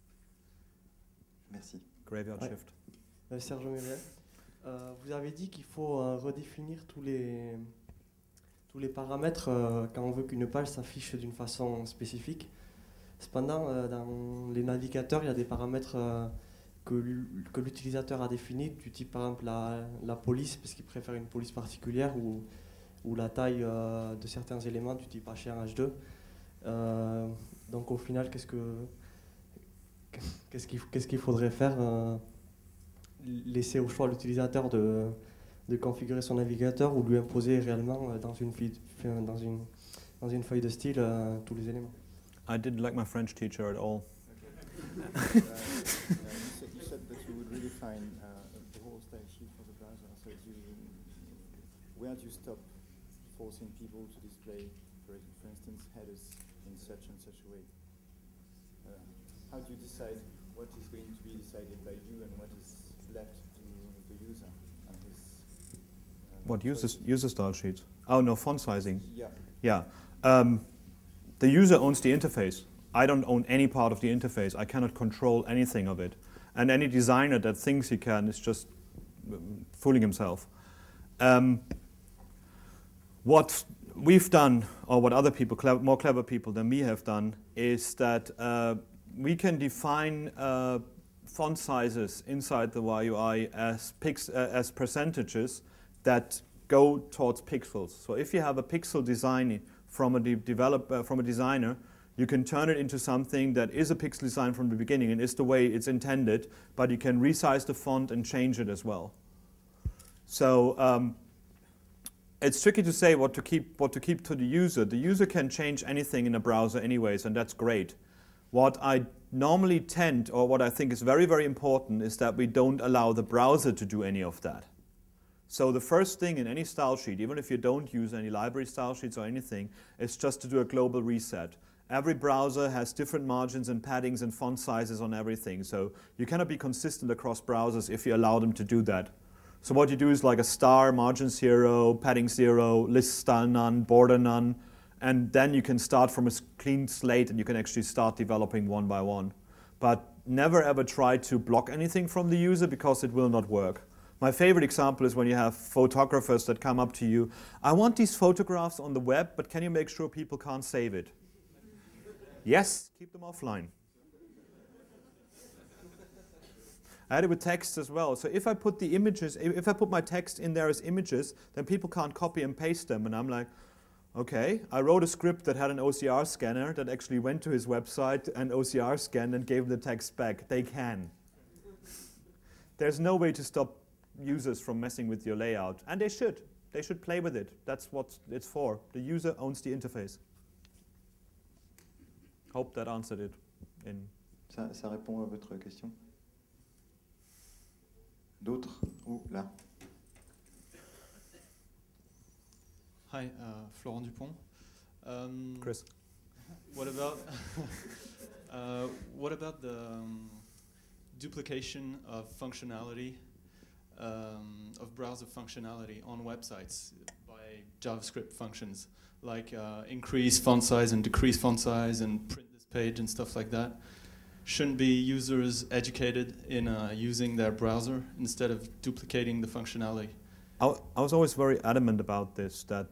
Merci. Graveyard Shift. Sergio Muriel. Vous avez dit qu'il faut redéfinir tous les paramètres quand on veut qu'une page s'affiche d'une façon spécifique. Cependant, dans les navigateurs, il y a des paramètres que l'utilisateur a définis, du type par exemple la police, parce qu'il préfère une police particulière, ou la taille de certains éléments du type H1, H2. Donc au final, qu'est-ce qu'il faudrait faire laisser au choix l'utilisateur de configurer son navigateur ou lui imposer réellement dans une feuille de style tous les éléments. I didn't like my French teacher at all. You said that you would redefine the whole style sheet for the browser. So where do you stop forcing people to display, for instance, headers in such and such a way? How do you decide what is going to be decided by you and what is left to the user and his... What, user style sheets? Oh, no, font sizing. Yeah. Yeah. The user owns the interface. I don't own any part of the interface. I cannot control anything of it. And any designer that thinks he can is just fooling himself. What we've done, or what other people, more clever people than me have done, is that we can define font sizes inside the YUI as percentages that go towards pixels. So if you have a pixel design from a designer, you can turn it into something that is a pixel design from the beginning and is the way it's intended, but you can resize the font and change it as well. So it's tricky to say what to keep to the user. The user can change anything in a browser anyways, and that's great. What I normally tend, or what I think is very, very important, is that we don't allow the browser to do any of that. So the first thing in any style sheet, even if you don't use any library style sheets or anything, is just to do a global reset. Every browser has different margins and paddings and font sizes on everything. So you cannot be consistent across browsers if you allow them to do that. So what you do is like a star, margin 0, padding 0, list style none, border none, and then you can start from a clean slate and you can actually start developing one by one. But never ever try to block anything from the user because it will not work. My favorite example is when you have photographers that come up to you, I want these photographs on the web, but can you make sure people can't save it? Yes, keep them offline. I had it with text as well. So if I put the images, if I put my text in there as images, then people can't copy and paste them. And I'm like, okay, I wrote a script that had an OCR scanner that actually went to his website and OCR scanned and gave the text back. They can. There's no way to stop users from messing with your layout. And they should. They should play with it. That's what it's for. The user owns the interface. Hope that answered it. Ça répond à votre question. D'autres? Oh, là. Hi, Florent Dupont. Chris. What about the duplication of functionality, of browser functionality on websites by JavaScript functions, like increase font size and decrease font size and print this page and stuff like that? Shouldn't be users educated in using their browser instead of duplicating the functionality? I was always very adamant about this, that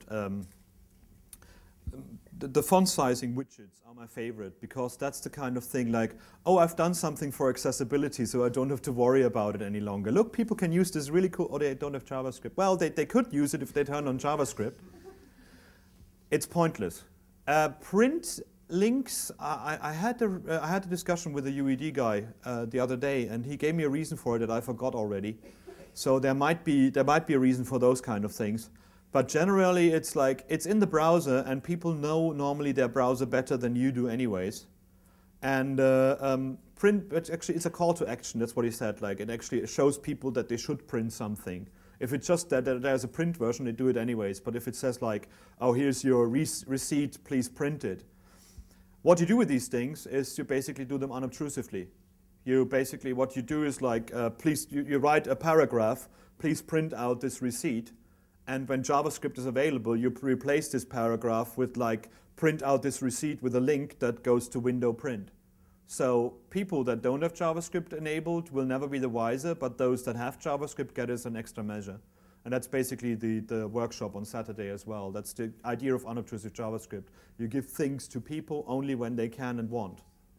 the font sizing widgets are my favorite, because that's the kind of thing like, oh, I've done something for accessibility, so I don't have to worry about it any longer. Look, people can use this really cool, or they don't have JavaScript. Well, they could use it if they turn on JavaScript. It's pointless. Print links, I had a discussion with a UED guy the other day, and he gave me a reason for it that I forgot already. So there might be a reason for those kind of things. But generally, it's like, it's in the browser, and people know normally their browser better than you do anyways. And print, it's a call to action, that's what he said. Like, it actually shows people that they should print something. If it's just that there's a print version, they do it anyways. But if it says like, oh, here's your receipt, please print it. What you do with these things is you basically do them unobtrusively. What you do is like, please, you write a paragraph, please print out this receipt. And when JavaScript is available, you replace this paragraph with like, print out this receipt with a link that goes to window print. So people that don't have JavaScript enabled will never be the wiser, but those that have JavaScript get it as an extra measure. And that's basically the workshop on Saturday as well. That's the idea of unobtrusive JavaScript. You give things to people only when they can and want.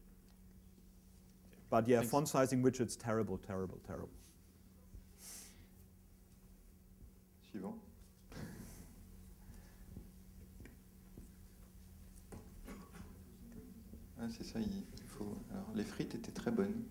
But yeah, font sizing widgets, terrible, terrible, terrible. Suivant. Ah, c'est ça, il faut... Alors, les frites étaient très bonnes.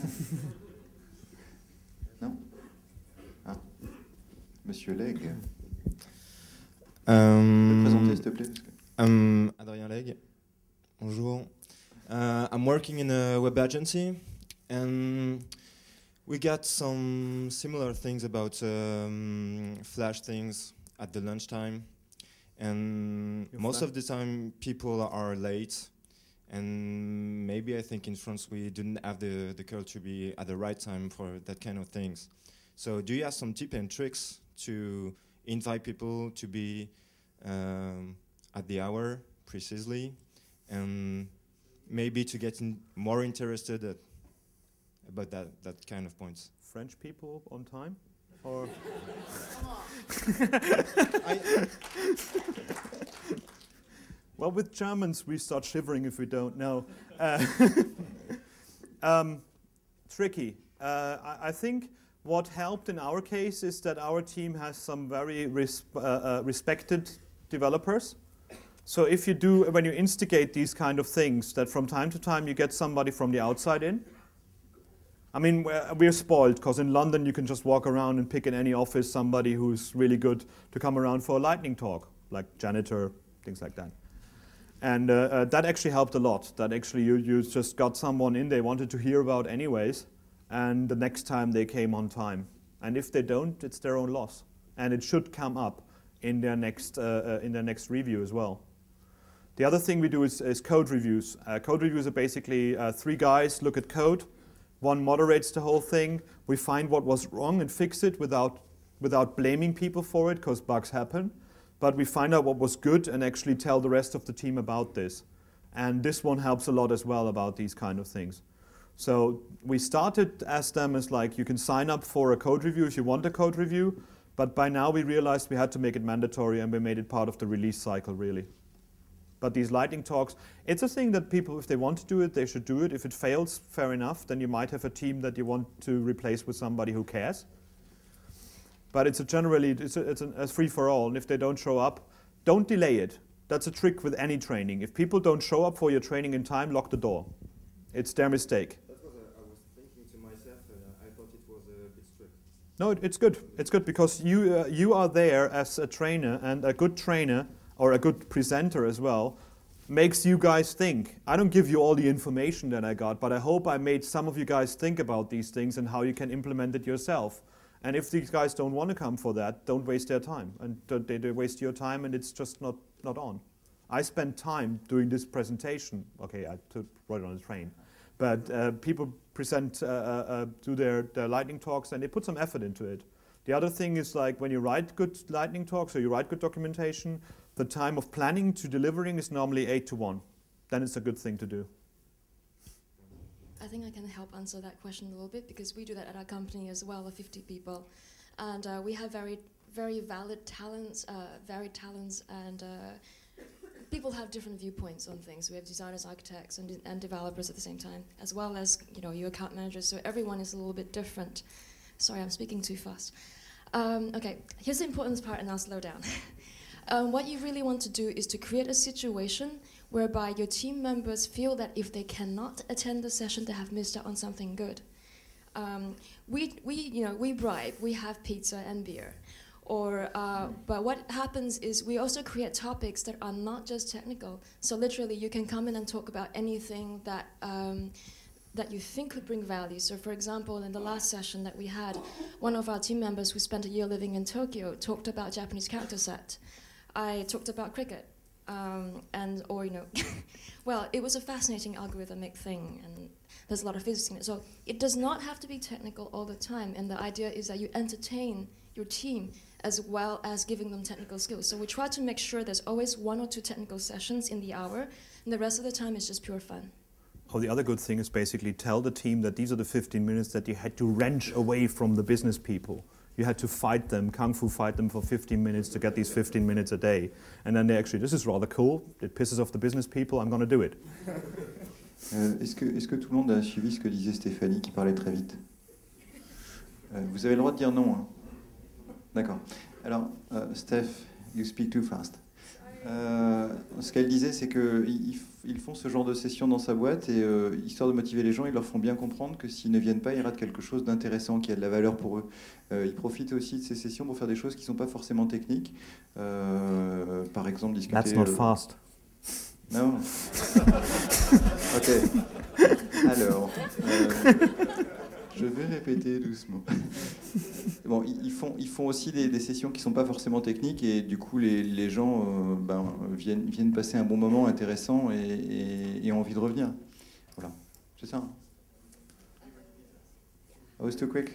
Non? Ah. Monsieur Legge. Tu peux te présenter, s'il te plaît, parce que... Adrien Legge. Bonjour. I'm working in a web agency, and we got some similar things about Flash things at the lunchtime. And most of the time, people are late. And maybe I think in France we didn't have the culture to be at the right time for that kind of things. So do you have some tips and tricks to invite people to be at the hour precisely, and maybe to get more interested about that kind of points? French people on time? Or well, with Germans, we start shivering if we don't know. Tricky. I think what helped in our case is that our team has some very respected developers. So if you do, when you instigate these kind of things, that from time to time you get somebody from the outside in. I mean, we're spoiled because in London you can just walk around and pick in any office somebody who's really good to come around for a lightning talk, like janitor, things like that. And that actually helped a lot. That actually you just got someone in they wanted to hear about anyways, and the next time they came on time. And if they don't, it's their own loss. And it should come up in their next review as well. The other thing we do is code reviews. Code reviews are basically 3 guys look at code, 1 moderates the whole thing, we find what was wrong and fix it without blaming people for it, because bugs happen. But we find out what was good and actually tell the rest of the team about this. And this one helps a lot as well about these kind of things. So we started as like, you can sign up for a code review if you want a code review, but by now we realized we had to make it mandatory and we made it part of the release cycle, really. But these lightning talks, it's a thing that people, if they want to do it, they should do it. If it fails, fair enough, then you might have a team that you want to replace with somebody who cares. But it's a free-for-all, and if they don't show up, don't delay it. That's a trick with any training. If people don't show up for your training in time, lock the door. It's their mistake. That's what I was thinking to myself, I thought it was a bit strict. No, it's good. It's good because you are there as a trainer, and a good trainer or a good presenter as well makes you guys think. I don't give you all the information that I got, but I hope I made some of you guys think about these things and how you can implement it yourself. And if these guys don't want to come for that, don't waste their time. And they waste your time, and it's just not on. I spent time doing this presentation. Okay, I wrote it on the train. But people present, do their lightning talks, and they put some effort into it. The other thing is, like, when you write good lightning talks or you write good documentation, the time of planning to delivering is normally 8 to 1. Then it's a good thing to do. I think I can help answer that question a little bit, because we do that at our company as well, of 50 people. And we have very, very varied talents, and people have different viewpoints on things. We have designers, architects, and developers at the same time, as well as your account managers. So everyone is a little bit different. Sorry, I'm speaking too fast. Okay, here's the important part, and I'll slow down. What you really want to do is to create a situation whereby your team members feel that if they cannot attend the session, they have missed out on something good. We bribe, we have pizza and beer. But what happens is we also create topics that are not just technical. So literally, you can come in and talk about anything that you think could bring value. So for example, in the last session that we had, one of our team members who spent a year living in Tokyo talked about Japanese character set. I talked about cricket. Well, it was a fascinating algorithmic thing, and there's a lot of physics in it. So it does not have to be technical all the time, and the idea is that you entertain your team as well as giving them technical skills. So we try to make sure there's always 1 or 2 technical sessions in the hour, and the rest of the time is just pure fun. Oh, the other good thing is basically tell the team that these are the 15 minutes that you had to wrench away from the business people. You had to fight them, kung fu fight them for 15 minutes to get these 15 minutes a day. And then they actually, this is rather cool, it pisses off the business people, I'm going to do it. Est-ce que tout le monde a suivi ce que disait Stéphanie qui parlait très vite? Vous avez le droit de dire non. Hein? D'accord. Alors, Steph, you speak too fast. Ce qu'elle disait, c'est qu'ils font ce genre de session dans sa boîte et histoire de motiver les gens, ils leur font bien comprendre que s'ils ne viennent pas, ils ratent quelque chose d'intéressant, qui a de la valeur pour eux. Ils profitent aussi de ces sessions pour faire des choses qui ne sont pas forcément techniques. Par exemple, discuter... That's not fast. Non. Ok. Alors... je vais répéter doucement. Bon, ils font aussi des sessions qui ne sont pas forcément techniques et du coup les gens viennent passer un bon moment intéressant et ont envie de revenir. Voilà, c'est ça. Oh, it's too quick.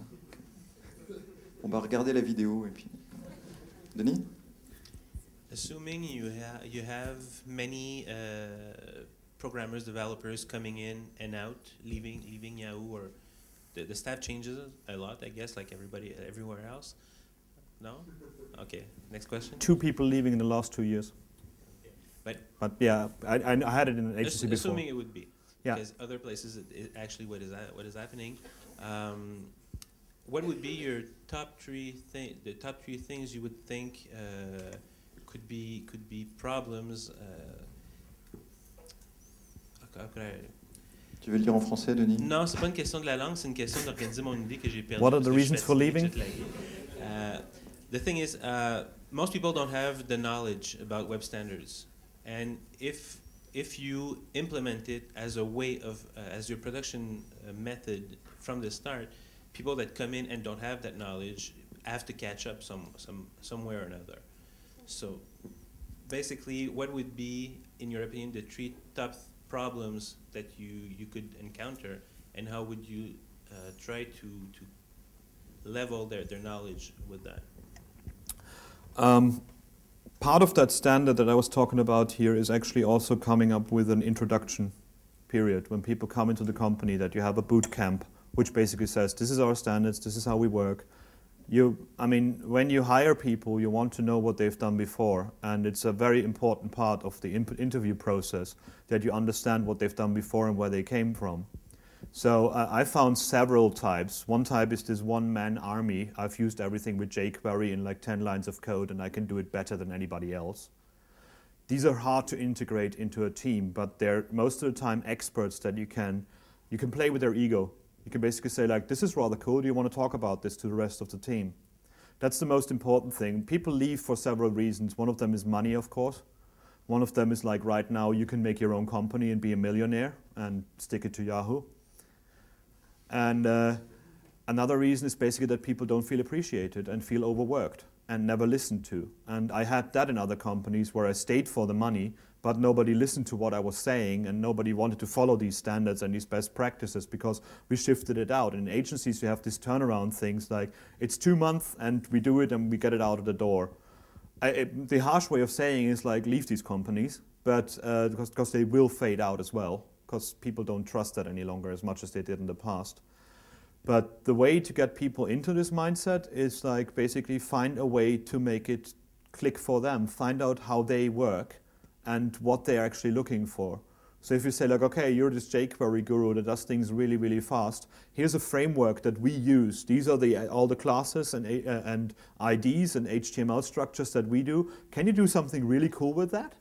On va regarder la vidéo et puis... Denis? Assuming you have many programmers, developers coming in and out, leaving Yahoo, or the staff changes a lot, I guess, like everywhere else. No? Okay, next question. 2 people leaving in the last 2 years. But yeah, I had it in an agency before. Assuming it would be. Yeah. Because other places, actually what is happening, What would be your top three things you would think could be problems? How could I? Tu veux le dire en français, Denis? Non, c'est pas une question de la langue, c'est une question d'organiser mon idée que j'ai perdue. What are the parce que je suis reasons for fatigué, leaving? jet lagué. The thing is, most people don't have the knowledge about web standards, and if you implement it as a way of as your production method from the start, people that come in and don't have that knowledge have to catch up somewhere or another. So basically, what would be, in your opinion, the three top problems that you could encounter, and how would you try to level their knowledge with that? Part of that standard that I was talking about here is actually also coming up with an introduction period when people come into the company, that you have a boot camp which basically says this is our standards, this is how we work. When you hire people, you want to know what they've done before, and it's a very important part of the interview process that you understand what they've done before and where they came from. So I found several types. One type is this one-man army. I've used everything with jQuery in like 10 lines of code, and I can do it better than anybody else. These are hard to integrate into a team, but they're most of the time experts that you can play with their ego. You can basically say like, this is rather cool, do you want to talk about this to the rest of the team? That's the most important thing. People leave for several reasons. One of them is money, of course. One of them is like right now you can make your own company and be a millionaire and stick it to Yahoo. And another reason is basically that people don't feel appreciated and feel overworked and never listened to. And I had that in other companies where I stayed for the money, but nobody listened to what I was saying, and nobody wanted to follow these standards and these best practices because we shifted it out. In agencies, you have these turnaround things like, it's 2 months and we do it and we get it out of the door. The harsh way of saying is like, leave these companies, but because they will fade out as well, because people don't trust that any longer as much as they did in the past. But the way to get people into this mindset is like basically find a way to make it click for them, find out how they work and what they're actually looking for. So if you say like, okay, you're this jQuery guru that does things really, really fast, here's a framework that we use. These are all the classes and IDs and HTML structures that we do. Can you do something really cool with that?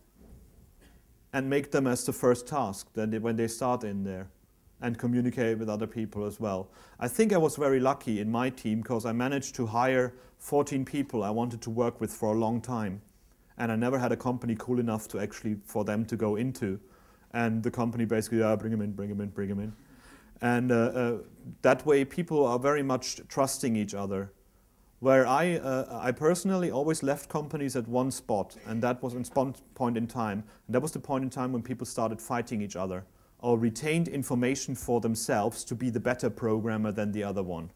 And make them as the first task when they start in there, and communicate with other people as well. I think I was very lucky in my team because I managed to hire 14 people I wanted to work with for a long time. And I never had a company cool enough to actually for them to go into. And the company basically, bring them in. And that way people are very much trusting each other. Where I personally always left companies at one spot, and that was one point in time. And that was the point in time when people started fighting each other, or retained information for themselves to be the better programmer than the other one.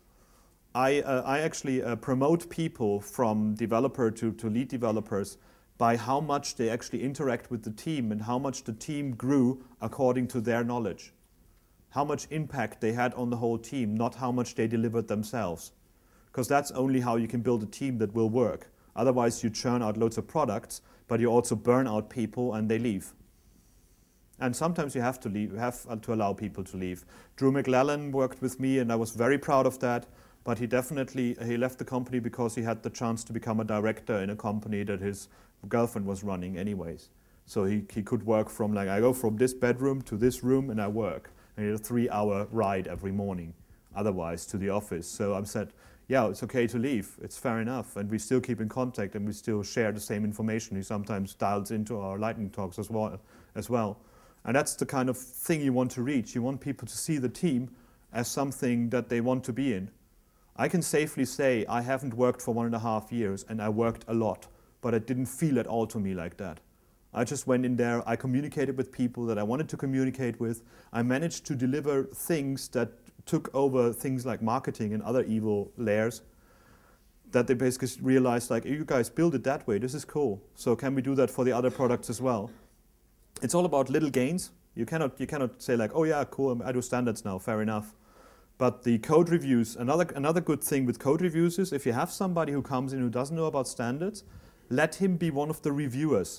I actually promote people from developer to lead developers by how much they actually interact with the team and how much the team grew according to their knowledge. How much impact they had on the whole team, not how much they delivered themselves. Because that's only how you can build a team that will work. Otherwise you churn out loads of products, but you also burn out people and they leave. And sometimes you have to leave, you have to allow people to leave. Drew McLellan worked with me and I was very proud of that, but he left the company because he had the chance to become a director in a company that his girlfriend was running anyways. So he could work from like, I go from this bedroom to this room and I work. And he had a 3-hour ride every morning, otherwise to the office. So I said, yeah, it's okay to leave, it's fair enough. And we still keep in contact and we still share the same information. He sometimes dials into our lightning talks as well. And that's the kind of thing you want to reach. You want people to see the team as something that they want to be in. I can safely say I haven't worked for 1.5 years and I worked a lot, but it didn't feel at all to me like that. I just went in there, I communicated with people that I wanted to communicate with. I managed to deliver things that took over things like marketing and other evil layers, that they basically realized like, you guys build it that way, this is cool. So can we do that for the other products as well? It's all about little gains. You cannot say like, oh yeah, cool, I do standards now, fair enough. But the code reviews, another good thing with code reviews is if you have somebody who comes in who doesn't know about standards, let him be one of the reviewers.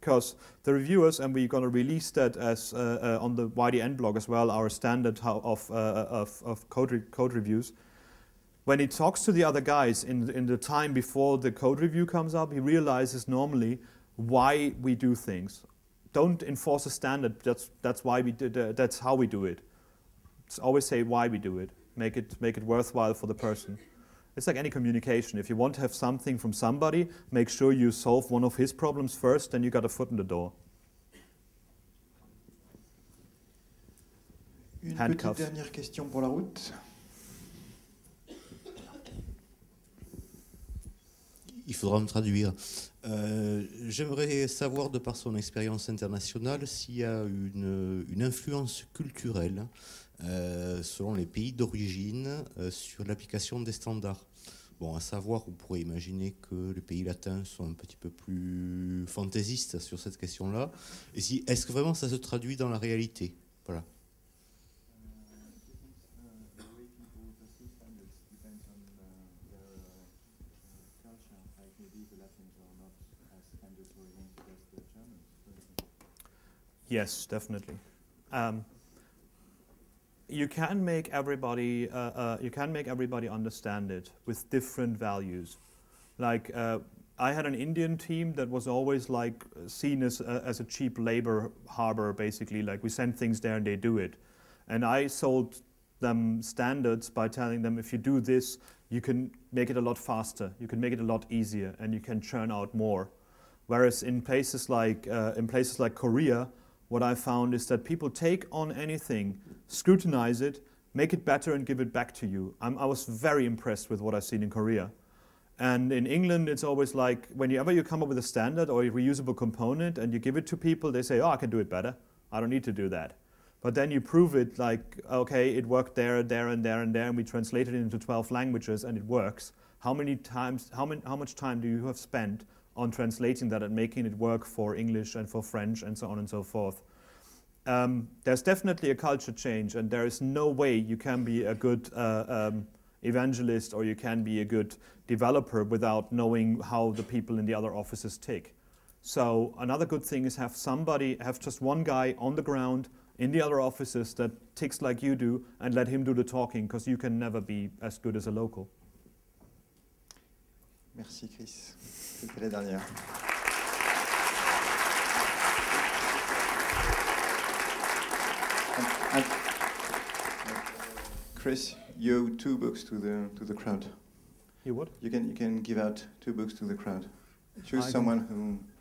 because the reviewers, and we're going to release that as on the YDN blog as well, our standard of code reviews. When he talks to the other guys in the time before the code review comes up, he realizes normally why we do things. Don't enforce a standard. That's why we did. That's how we do it. Just always say why we do it. Make it worthwhile for the person. It's like any communication. If you want to have something from somebody, make sure you solve one of his problems first, then you got a foot in the door. Une Handcuffs. petite dernière question pour la route. Il faudra me traduire. J'aimerais savoir, de par son expérience internationale, s'il y a une influence culturelle selon les pays d'origine sur l'application des standards. Bon, à savoir, on pourrait imaginer que les pays latins sont un petit peu plus fantaisistes sur cette question-là. Et est-ce que vraiment ça se traduit dans la réalité? Voilà. Yes, definitely. You can make everybody understand it with different values. Like I had an Indian team that was always like seen as a cheap labor harbor, basically. Like we send things there and they do it. And I sold them standards by telling them, if you do this, you can make it a lot faster, you can make it a lot easier, and you can churn out more. Whereas in places like Korea, what I found is that people take on anything, scrutinize it, make it better, and give it back to you. I was very impressed with what I've seen in Korea. And in England, it's always like, whenever you come up with a standard or a reusable component and you give it to people, they say, oh, I can do it better. I don't need to do that. But then you prove it like, okay, it worked there, there, and there, and there, and we translated it into 12 languages, and it works. How much time do you have spent on translating that and making it work for English and for French and so on and so forth? There's definitely a culture change, and there is no way you can be a good evangelist or you can be a good developer without knowing how the people in the other offices tick. So another good thing is have just one guy on the ground in the other offices that ticks like you do, and let him do the talking, because you can never be as good as a local. Merci Chris. C'était la dernière. Chris, you owe 2 books to the crowd. You what? You can give out 2 books to the crowd. Choose someone who